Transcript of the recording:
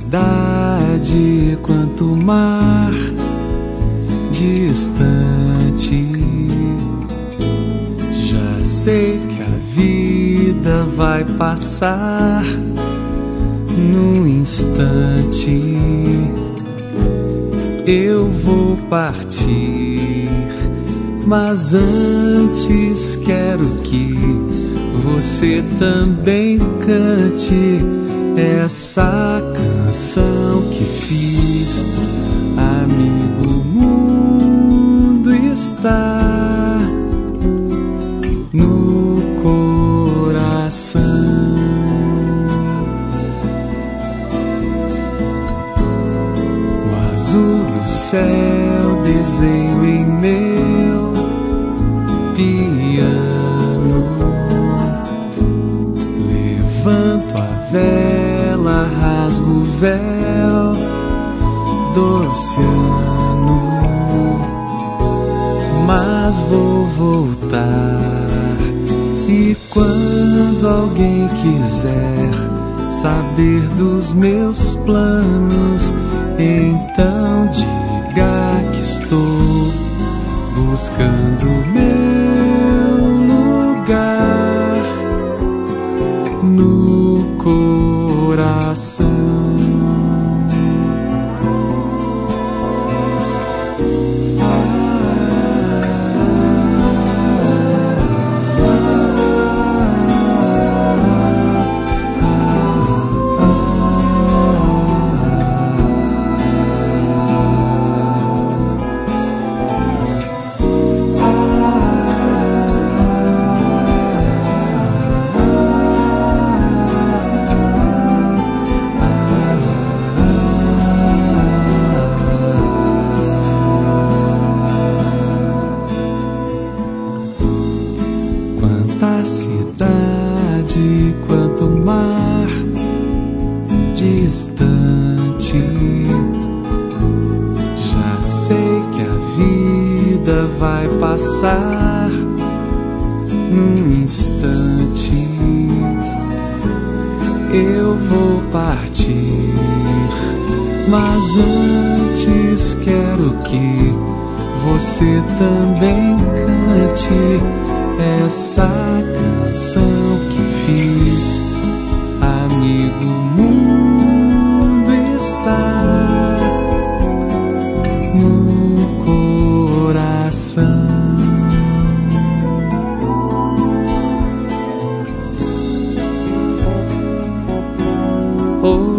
cidade quanto o mar distante. Já sei que a vida vai passar num instante. Eu vou partir, mas antes quero que você também cante essa canção que fiz. Amigo, o mundo está no coração. O azul do céu desenho em meu piano. Levanto a vela, rasgo o véu do oceano, mas vou voltar. E quando alguém quiser saber dos meus planos, então diga que estou buscando meu lugar no coração. Quanta cidade, quanto mar distante. Já sei que a vida vai passar num instante. Eu vou partir, mas antes quero que você também cante essa canção que fiz. Amigo, o mundo está no coração. Oh,